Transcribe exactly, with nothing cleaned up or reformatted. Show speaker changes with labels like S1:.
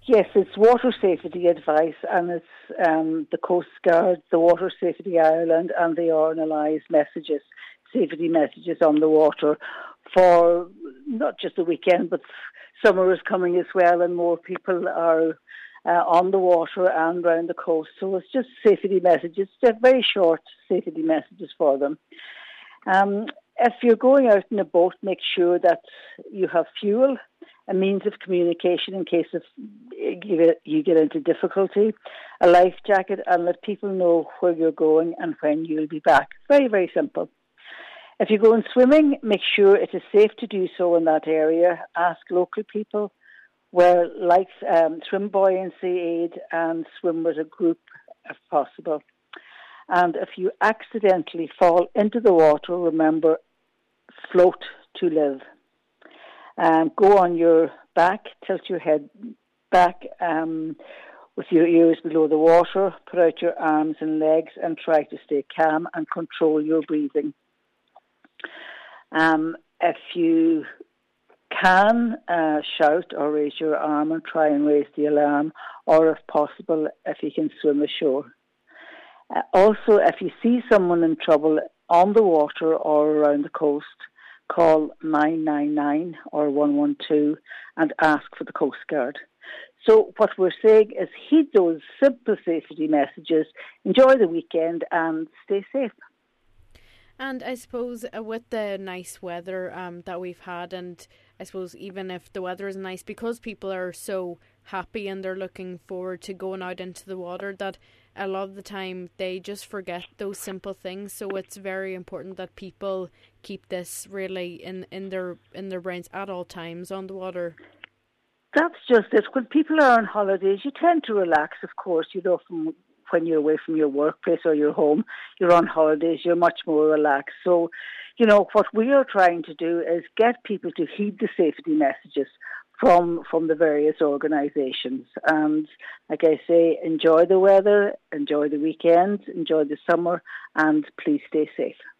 S1: Yes, it's water safety advice, and it's um, the Coast Guard, the Water Safety Ireland, and the R N L I's messages, safety messages on the water for not just the weekend, but summer is coming as well, and more people are uh, on the water and around the coast. So it's just safety messages, just very short safety messages for them. Um, if you're going out in a boat, make sure that you have fuel, a means of communication in case of you get, you get into difficulty, a life jacket, and let people know where you're going and when you'll be back. Very, very simple. If you're going swimming, make sure it is safe to do so in that area. Ask local people, wear life, um, swim buoyancy aid, and swim with a group if possible. And if you accidentally fall into the water, remember, float to live. Um, go on your back, tilt your head back um, with your ears below the water, put out your arms and legs and try to stay calm and control your breathing. Um, if you can, uh, shout or raise your arm and try and raise the alarm, or if possible, if you can swim ashore. Uh, also, if you see someone in trouble on the water or around the coast, call nine nine nine or one one two and ask for the Coast Guard. So what we're saying is heed those simple safety messages, enjoy the weekend and stay safe.
S2: And I suppose uh, with the nice weather um, that we've had, and I suppose even if the weather is nice, because people are so happy and they're looking forward to going out into the water, that a lot of the time they just forget those simple things. So it's very important that people keep this really in, in their in their brains at all times on the water.
S1: That's just it. When people are on holidays, you tend to relax, of course, you know, from when you're away from your workplace or your home, you're on holidays, you're much more relaxed. So, you know, what we are trying to do is get people to heed the safety messages from from the various organisations. And like I say, enjoy the weather, enjoy the weekend, enjoy the summer, and please stay safe.